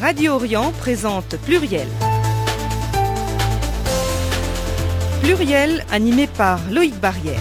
Radio Orient présente Pluriel. Pluriel animé par Loïc Barrière.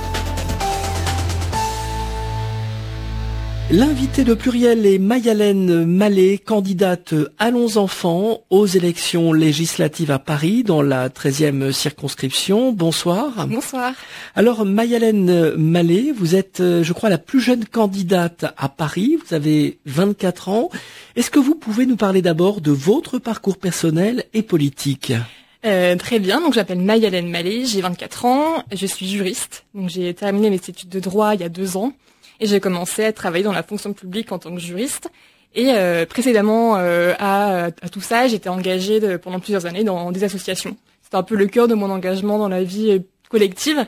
L'invité de Pluriel est Mayalène Mallet, candidate Allons Enfants aux élections législatives à Paris dans la 13e circonscription. Bonsoir. Bonsoir. Alors Mayalène Mallet, vous êtes, je crois, la plus jeune candidate à Paris. Vous avez 24 ans. Est-ce que vous pouvez nous parler d'abord de votre parcours personnel et politique ? Très bien, donc je m'appelle Mayalène Mallet, j'ai 24 ans, je suis juriste. Donc j'ai terminé mes études de droit il y a 2 ans. Et j'ai commencé à travailler dans la fonction publique en tant que juriste. Et précédemment à tout ça, j'étais engagée pendant plusieurs années dans des associations. C'était un peu le cœur de mon engagement dans la vie collective,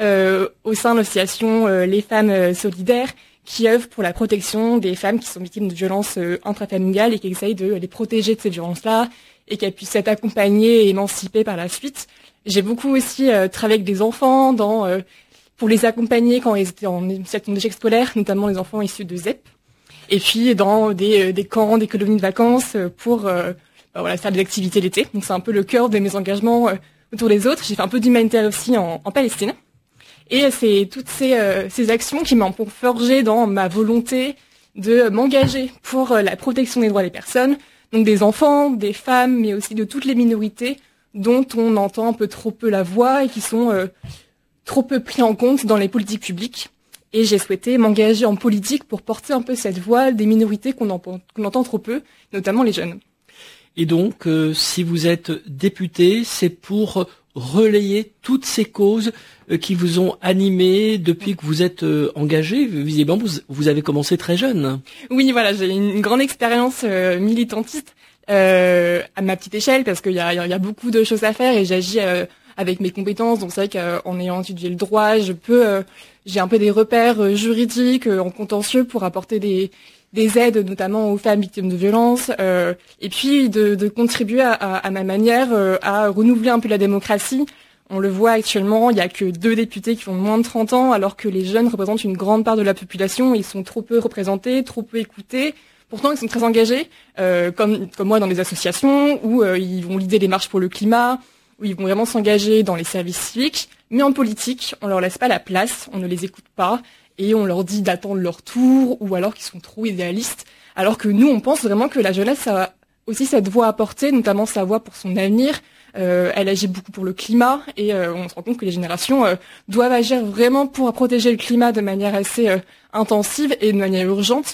au sein de l'association Les Femmes Solidaires, qui œuvre pour la protection des femmes qui sont victimes de violences intrafamiliales et qui essayent de les protéger de ces violences-là et qu'elles puissent être accompagnées et émancipées par la suite. J'ai beaucoup aussi travaillé avec des enfants pour les accompagner quand ils étaient en situation d'échec scolaire, notamment les enfants issus de ZEP, et puis dans des camps, des colonies de vacances pour faire des activités l'été. Donc c'est un peu le cœur de mes engagements autour des autres. J'ai fait un peu d'humanitaire aussi en Palestine. Et c'est toutes ces actions qui m'ont forgé dans ma volonté de m'engager pour la protection des droits des personnes, donc des enfants, des femmes, mais aussi de toutes les minorités dont on entend un peu trop peu la voix et qui sont trop peu pris en compte dans les politiques publiques. Et j'ai souhaité m'engager en politique pour porter un peu cette voix des minorités qu'on entend trop peu, notamment les jeunes. Et donc, si vous êtes député, c'est pour relayer toutes ces causes qui vous ont animé depuis que vous êtes engagé. Visiblement, vous avez commencé très jeune. Oui, voilà, j'ai une grande expérience militantiste à ma petite échelle parce qu'il y a beaucoup de choses à faire et j'agis avec mes compétences. Donc c'est vrai qu'en ayant étudié le droit, j'ai un peu des repères juridiques en contentieux pour apporter des aides, notamment aux femmes victimes de violences, et puis de contribuer à ma manière à renouveler un peu la démocratie. On le voit actuellement, il y a que 2 députés qui ont moins de 30 ans, alors que les jeunes représentent une grande part de la population. Ils sont trop peu représentés, trop peu écoutés. Pourtant, ils sont très engagés, comme moi dans des associations où ils vont leader les marches pour le climat, où ils vont vraiment s'engager dans les services civiques. Mais en politique, on leur laisse pas la place, on ne les écoute pas. Et on leur dit d'attendre leur tour, ou alors qu'ils sont trop idéalistes. Alors que nous, on pense vraiment que la jeunesse a aussi cette voix à porter, notamment sa voix pour son avenir. Elle agit beaucoup pour le climat, et on se rend compte que les générations doivent agir vraiment pour protéger le climat de manière assez intensive et de manière urgente.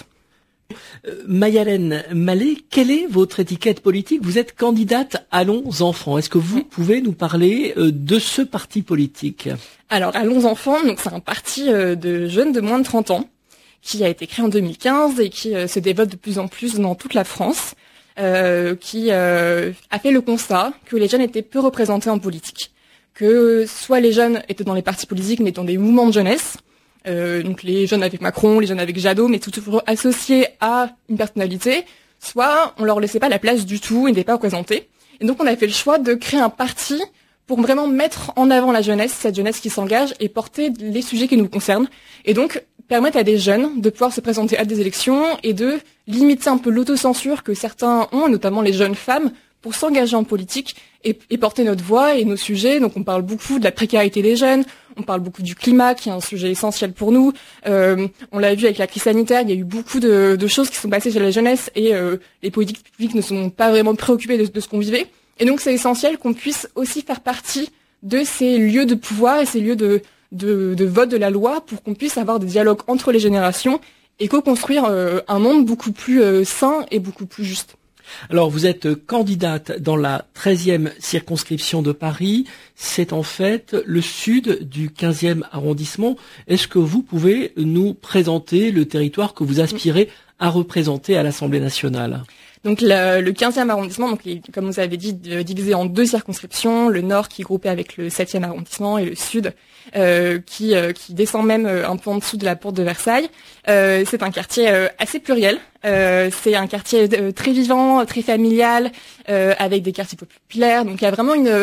Mayalène Mallet, quelle est votre étiquette politique ? Vous êtes candidate Allons Enfants. Est-ce que vous pouvez nous parler de ce parti politique ? Alors, Allons Enfants, donc c'est un parti de jeunes de moins de 30 ans qui a été créé en 2015 et qui se développe de plus en plus dans toute la France, qui a fait le constat que les jeunes étaient peu représentés en politique, que soit les jeunes étaient dans les partis politiques mais dans des mouvements de jeunesse, donc les jeunes avec Macron, les jeunes avec Jadot, mais tout toujours associés à une personnalité, soit on leur laissait pas la place du tout, ils n'étaient pas représentés. Et donc on a fait le choix de créer un parti pour vraiment mettre en avant la jeunesse, cette jeunesse qui s'engage et porter les sujets qui nous concernent. Et donc permettre à des jeunes de pouvoir se présenter à des élections et de limiter un peu l'autocensure que certains ont, notamment les jeunes femmes, pour s'engager en politique et porter notre voix et nos sujets. Donc on parle beaucoup de la précarité des jeunes, on parle beaucoup du climat qui est un sujet essentiel pour nous. On l'a vu avec la crise sanitaire, il y a eu beaucoup de choses qui sont passées chez la jeunesse et les politiques publiques ne sont pas vraiment préoccupées de ce qu'on vivait. Et donc c'est essentiel qu'on puisse aussi faire partie de ces lieux de pouvoir et ces lieux de vote de la loi pour qu'on puisse avoir des dialogues entre les générations et co-construire un monde beaucoup plus sain et beaucoup plus juste. Alors, vous êtes candidate dans la 13e circonscription de Paris. C'est en fait le sud du 15e arrondissement. Est-ce que vous pouvez nous présenter le territoire que vous aspirez à représenter à l'Assemblée nationale ? Donc le 15e arrondissement, donc comme vous avez dit, divisé en 2 circonscriptions, le nord qui est groupé avec le 7e arrondissement et le sud qui descend même un peu en dessous de la porte de Versailles. C'est un quartier assez pluriel. C'est un quartier très vivant, très familial, avec des quartiers populaires. Donc il y a vraiment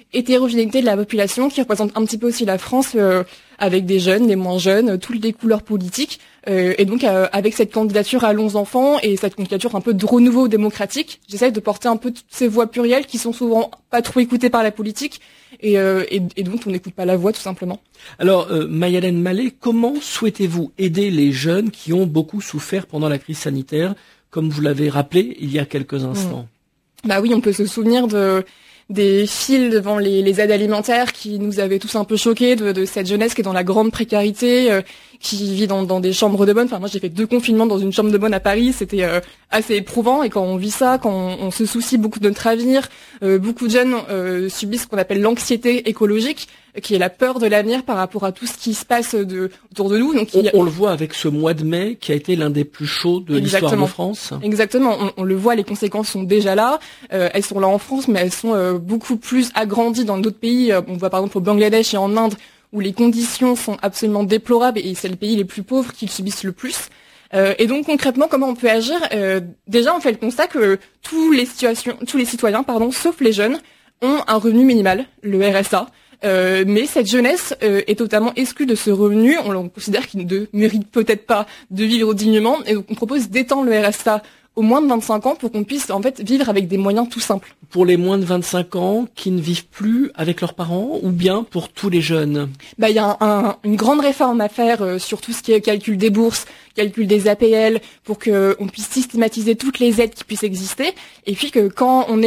hétérogénéité de la population qui représente un petit peu aussi la France, avec des jeunes, des moins jeunes, toutes les couleurs politiques. Et donc avec cette candidature Allons enfants et cette candidature un peu de renouveau démocratique, j'essaie de porter un peu toutes ces voix plurielles qui sont souvent pas trop écoutées par la politique et donc on n'écoute pas la voix tout simplement. Alors Maya-Hélène Mallet, comment souhaitez-vous aider les jeunes qui ont beaucoup souffert pendant la crise sanitaire, comme vous l'avez rappelé il y a quelques instants? Bah oui, on peut se souvenir des files devant les aides alimentaires qui nous avaient tous un peu choqués de cette jeunesse qui est dans la grande précarité, qui vit dans des chambres de bonne. Enfin, moi, j'ai fait 2 confinements dans une chambre de bonne à Paris. C'était assez éprouvant. Et quand on vit ça, quand on se soucie beaucoup de notre avenir, beaucoup de jeunes subissent ce qu'on appelle l'anxiété écologique, qui est la peur de l'avenir par rapport à tout ce qui se passe autour de nous. Donc, on le voit avec ce mois de mai qui a été l'un des plus chauds de l'histoire de France. Exactement. On le voit, les conséquences sont déjà là. Elles sont là en France, mais elles sont beaucoup plus agrandies dans d'autres pays. On voit par exemple au Bangladesh et en Inde, où les conditions sont absolument déplorables et c'est les pays les plus pauvres qui le subissent le plus. Et donc concrètement, comment on peut agir? Déjà, on fait le constat que tous les citoyens, sauf les jeunes, ont un revenu minimal, le RSA. Mais cette jeunesse est totalement exclue de ce revenu. On considère qu'ils ne méritent peut-être pas de vivre dignement, et donc on propose d'étendre le RSA aux moins de 25 ans pour qu'on puisse en fait vivre avec des moyens tout simples. Pour les moins de 25 ans qui ne vivent plus avec leurs parents, ou bien pour tous les jeunes? Il y a une grande réforme à faire sur tout ce qui est calcul des bourses, calcul des APL, pour que on puisse systématiser toutes les aides qui puissent exister, et puis que quand on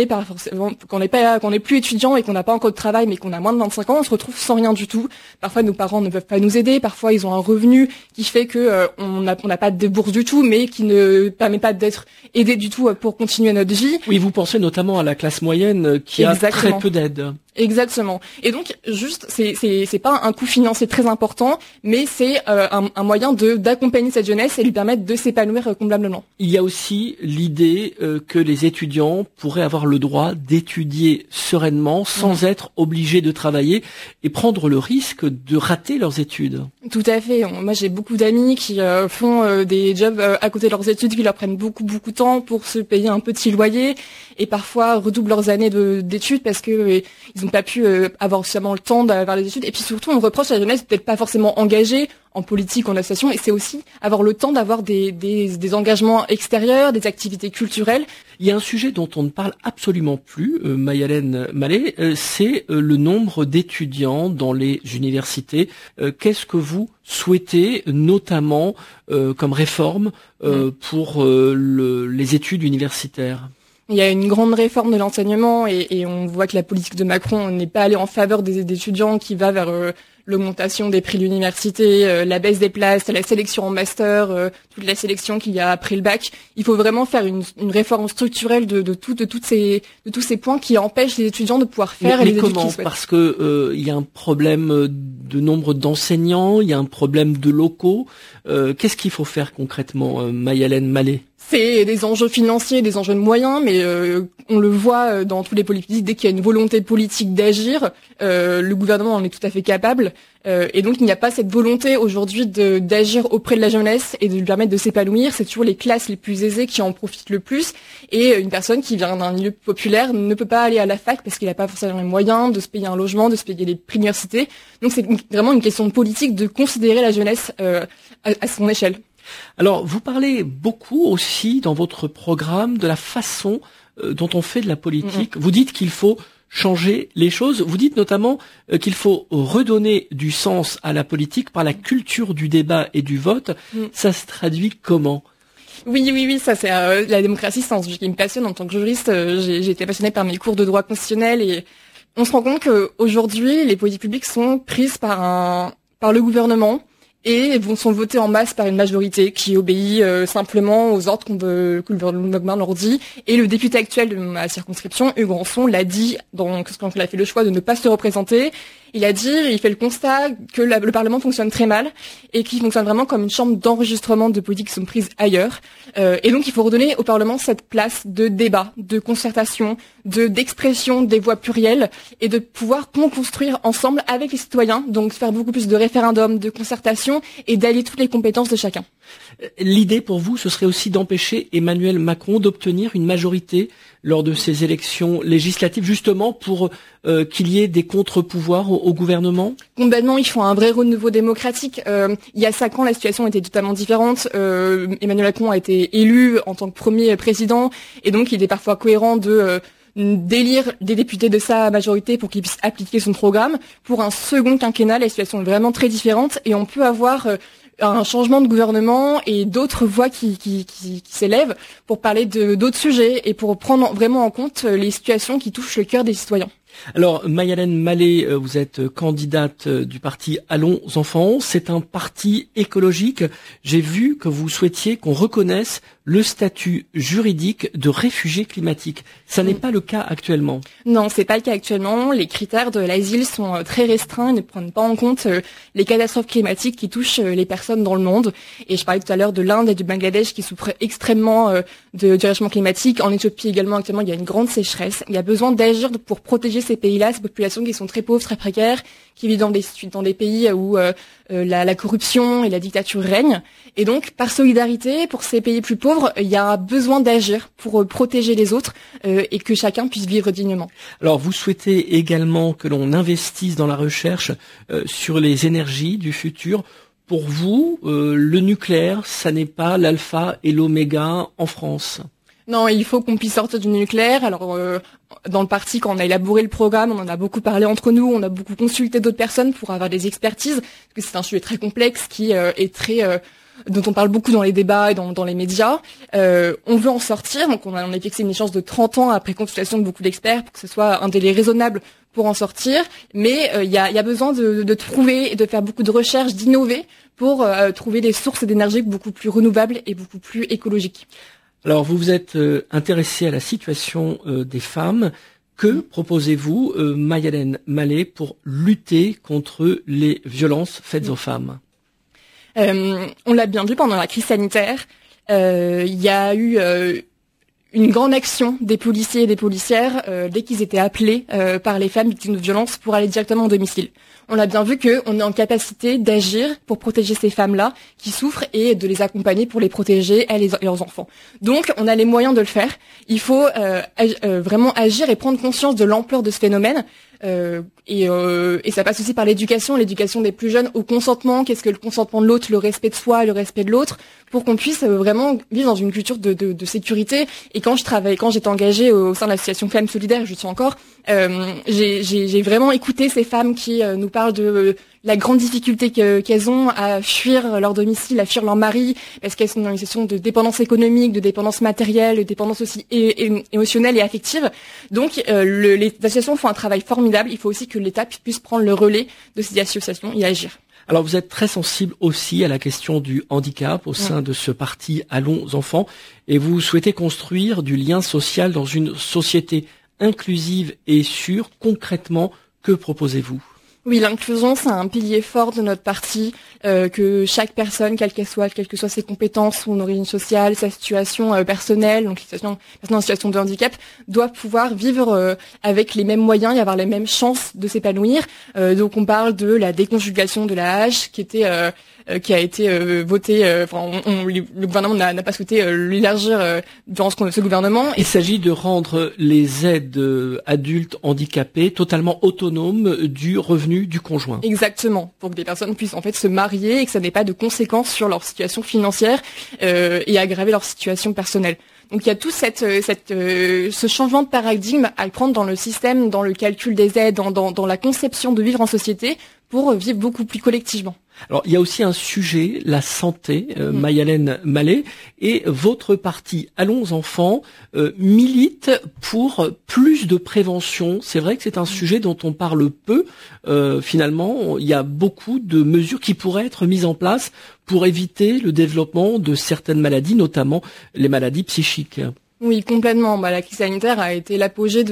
n'est plus étudiant et qu'on n'a pas encore de travail mais qu'on a moins de 25 ans, on se retrouve sans rien du tout. Parfois nos parents ne peuvent pas nous aider, parfois ils ont un revenu qui fait que on n'a pas de bourse du tout, mais qui ne permet pas d'être aidé du tout pour continuer notre vie. Oui, vous pensez notamment à la classe moyenne qui a très peu d'aide. Exactement. Et donc, juste, c'est pas un coût financier très important, mais c'est un moyen d'accompagner cette jeunesse et lui permettre de s'épanouir convenablement. Il y a aussi l'idée que les étudiants pourraient avoir le droit d'étudier sereinement sans être obligés de travailler et prendre le risque de rater leurs études. Tout à fait. Moi, j'ai beaucoup d'amis qui font des jobs à côté de leurs études qui leur prennent beaucoup de temps pour se payer un petit loyer et parfois redoublent leurs années d'études parce que ils n'ont pas pu avoir suffisamment le temps d'avoir les études. Et puis surtout, on reproche à la jeunesse d'être pas forcément engagée en politique, en association, et c'est aussi avoir le temps d'avoir des engagements extérieurs, des activités culturelles. Il y a un sujet dont on ne parle absolument plus, Maya-Hélène Mallet, c'est le nombre d'étudiants dans les universités. Qu'est-ce que vous souhaitez, notamment comme réforme pour les études universitaires? Il y a une grande réforme de l'enseignement et on voit que la politique de Macron n'est pas allée en faveur des étudiants, qui va vers l'augmentation des prix de l'université, la baisse des places, la sélection en master, toute la sélection qu'il y a après le bac. Il faut vraiment faire une réforme structurelle de tous ces points qui empêchent les étudiants de pouvoir faire les études qu'ils souhaitent. Parce que il y a un problème de nombre d'enseignants, il y a un problème de locaux. Qu'est-ce qu'il faut faire concrètement, Maya-Hélène Mallet? C'est des enjeux financiers, des enjeux de moyens, mais on le voit dans tous les politiques, dès qu'il y a une volonté politique d'agir, le gouvernement en est tout à fait capable. Et donc il n'y a pas cette volonté aujourd'hui d'agir auprès de la jeunesse et de lui permettre de s'épanouir. C'est toujours les classes les plus aisées qui en profitent le plus. Et une personne qui vient d'un milieu populaire ne peut pas aller à la fac parce qu'il n'a pas forcément les moyens de se payer un logement, de se payer les prix d'université. Donc c'est vraiment une question politique de considérer la jeunesse à son échelle. Alors, vous parlez beaucoup aussi dans votre programme de la façon dont on fait de la politique. Vous dites qu'il faut changer les choses. Vous dites notamment qu'il faut redonner du sens à la politique par la culture du débat et du vote. Ça se traduit comment ? Oui, ça c'est la démocratie, c'est un sujet qui me passionne en tant que juriste. J'ai été passionnée par mes cours de droit constitutionnel et on se rend compte qu'aujourd'hui, les politiques publiques sont prises par le gouvernement et sont votées en masse par une majorité qui obéit simplement aux ordres que le gouvernement leur dit. Et le député actuel de ma circonscription, Hugues Rançon, l'a dit quand il a fait le choix de ne pas se représenter. Il fait le constat que le Parlement fonctionne très mal et qu'il fonctionne vraiment comme une chambre d'enregistrement de politiques qui sont prises ailleurs. Et donc, il faut redonner au Parlement cette place de débat, de concertation, d'expression des voix plurielles et de pouvoir construire ensemble avec les citoyens, donc faire beaucoup plus de référendums, de concertation et d'allier toutes les compétences de chacun. L'idée pour vous, ce serait aussi d'empêcher Emmanuel Macron d'obtenir une majorité lors de ces élections législatives, justement pour qu'il y ait des contre-pouvoirs au gouvernement? Complètement, ils font un vrai renouveau démocratique. Il y a 5 ans, la situation était totalement différente. Emmanuel Macron a été élu en tant que premier président, et donc il est parfois cohérent de d'élire des députés de sa majorité pour qu'ils puissent appliquer son programme. Pour un second quinquennat, la situation est vraiment très différente, et on peut avoir un changement de gouvernement et d'autres voix qui s'élèvent pour parler de d'autres sujets et pour prendre vraiment en compte les situations qui touchent le cœur des citoyens. Alors, Maya-Hélène Mallet, vous êtes candidate du parti Allons Enfants. C'est un parti écologique. J'ai vu que vous souhaitiez qu'on reconnaisse le statut juridique de réfugié climatique. Ça n'est pas le cas actuellement. Non, c'est pas le cas actuellement. Les critères de l'asile sont très restreints et ne prennent pas en compte les catastrophes climatiques qui touchent les personnes dans le monde. Et je parlais tout à l'heure de l'Inde et du Bangladesh qui souffrent extrêmement du réchauffement climatique. En Éthiopie également, actuellement, il y a une grande sécheresse. Il y a besoin d'agir pour protéger ces pays-là, ces populations qui sont très pauvres, très précaires, qui vivent dans des pays où la corruption et la dictature règnent. Et donc, par solidarité, pour ces pays plus pauvres, il y a besoin d'agir pour protéger les autres et que chacun puisse vivre dignement. Alors, vous souhaitez également que l'on investisse dans la recherche sur les énergies du futur. Pour vous, le nucléaire, ça n'est pas l'alpha et l'oméga en France? Non, il faut qu'on puisse sortir du nucléaire. Alors, dans le parti, quand on a élaboré le programme, on en a beaucoup parlé entre nous, on a beaucoup consulté d'autres personnes pour avoir des expertises, parce que c'est un sujet très complexe qui est très dont on parle beaucoup dans les débats et dans les médias. On veut en sortir, donc on a fixé une échéance de 30 ans après consultation de beaucoup d'experts pour que ce soit un délai raisonnable pour en sortir. Mais il y a besoin de trouver et de faire beaucoup de recherches, d'innover pour trouver des sources d'énergie beaucoup plus renouvelables et beaucoup plus écologiques. Alors, vous vous êtes intéressé à la situation des femmes. Que proposez-vous, Maya-Hélène Mallet, pour lutter contre les violences faites aux femmes? On l'a bien vu pendant la crise sanitaire. Il y a eu une grande action des policiers et des policières dès qu'ils étaient appelés par les femmes victimes de violences pour aller directement au domicile. On a bien vu qu'on est en capacité d'agir pour protéger ces femmes-là qui souffrent et de les accompagner pour les protéger, elles et leurs enfants. Donc, on a les moyens de le faire. Il faut vraiment agir et prendre conscience de l'ampleur de ce phénomène. Et ça passe aussi par l'éducation des plus jeunes au consentement. Qu'est-ce que le consentement de l'autre, le respect de soi, le respect de l'autre, pour qu'on puisse vraiment vivre dans une culture de sécurité. Et quand j'étais engagée au sein de l'association Femmes Solidaires, je suis encore, j'ai vraiment écouté ces femmes qui nous parlent de la grande difficulté qu'elles ont à fuir leur domicile, à fuir leur mari, parce qu'elles sont dans une situation de dépendance économique, de dépendance matérielle, de dépendance aussi émotionnelle et affective. Donc les associations font un travail formidable. Il faut aussi que l'État puisse prendre le relais de ces associations et agir. Alors, vous êtes très sensible aussi à la question du handicap au sein de ce parti Allons Enfants, et vous souhaitez construire du lien social dans une société inclusive et sûre. Concrètement, que proposez-vous? Oui, l'inclusion, c'est un pilier fort de notre parti, que chaque personne, quelles que soient ses compétences, son origine sociale, sa situation personnelle, donc personne en situation de handicap, doit pouvoir vivre avec les mêmes moyens et avoir les mêmes chances de s'épanouir. Donc on parle de la déconjugation de la hache qui a été votée. Le gouvernement n'a pas souhaité l'élargir durant ce gouvernement. Il s'agit de rendre les aides adultes handicapés totalement autonomes du revenu du conjoint. Exactement, pour que des personnes puissent en fait se marier et que ça n'ait pas de conséquences sur leur situation financière et aggraver leur situation personnelle. Donc il y a tout ce changement de paradigme à prendre dans le système, dans le calcul des aides, dans la conception de vivre en société pour vivre beaucoup plus collectivement. Alors, il y a aussi un sujet, la santé, Maya-Hélène Mallet, et votre parti Allons Enfants milite pour plus de prévention. C'est vrai que c'est un sujet dont on parle peu. Finalement, il y a beaucoup de mesures qui pourraient être mises en place pour éviter le développement de certaines maladies, notamment les maladies psychiques. Oui, complètement. La crise sanitaire a été l'apogée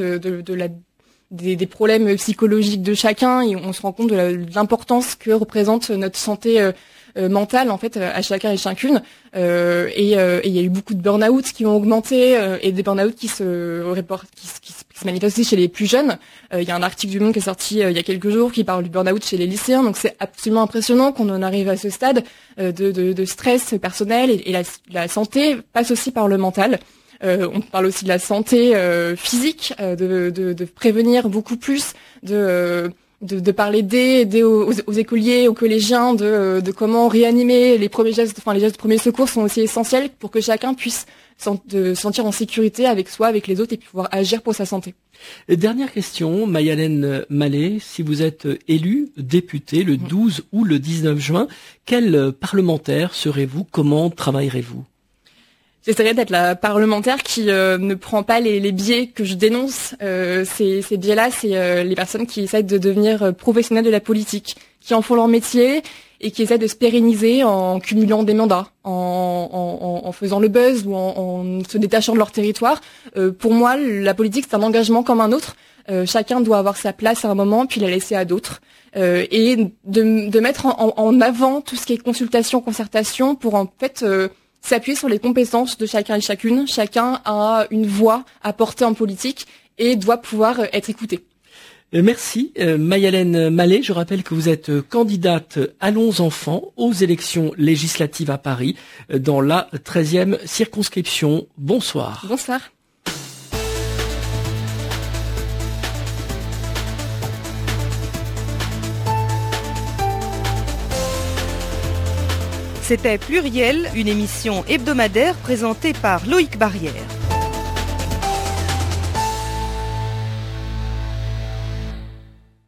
des problèmes psychologiques de chacun, et on se rend compte de l'importance que représente notre santé mentale en fait à chacun et chacune. Et il y a eu beaucoup de burn-out qui ont augmenté et des burn-out qui se manifestent aussi chez les plus jeunes. Il y a un article du Monde qui est sorti il y a quelques jours qui parle du burn-out chez les lycéens. Donc c'est absolument impressionnant qu'on en arrive à ce stade de stress personnel, et la santé passe aussi par le mental. On parle aussi de la santé physique, de prévenir beaucoup plus, de parler d'aider aux écoliers, aux collégiens, de comment réanimer les premiers gestes, les gestes de premier secours sont aussi essentiels pour que chacun puisse se sentir en sécurité avec soi, avec les autres et pouvoir agir pour sa santé. Dernière question, Maya-Hélène Mallet, si vous êtes élu député le 12 ou le 19 juin, quel parlementaire serez-vous? Comment travaillerez-vous? J'essaierai d'être la parlementaire qui ne prend pas les biais que je dénonce. Ces biais-là, c'est les personnes qui essaient de devenir professionnels de la politique, qui en font leur métier et qui essaient de se pérenniser en cumulant des mandats, en faisant le buzz ou en se détachant de leur territoire. Pour moi, la politique, c'est un engagement comme un autre. Chacun doit avoir sa place à un moment, puis la laisser à d'autres. Et de mettre en avant tout ce qui est consultation, concertation, pour en fait s'appuyer sur les compétences de chacun et chacune. Chacun a une voix à porter en politique et doit pouvoir être écouté. Merci Maya-Hélène Mallet. Je rappelle que vous êtes candidate Allons enfants aux élections législatives à Paris dans la 13e circonscription. Bonsoir. Bonsoir. C'était Pluriel, une émission hebdomadaire présentée par Loïc Barrière.